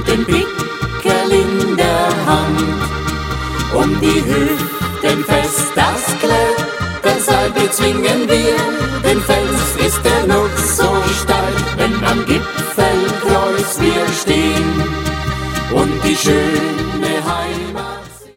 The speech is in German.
den Pickel in der Hand. Um die Hüften fest das Kletterseil bezwingen wir, den Fels ist er noch so steil, wenn am Gipfelkreuz wir stehen und die schöne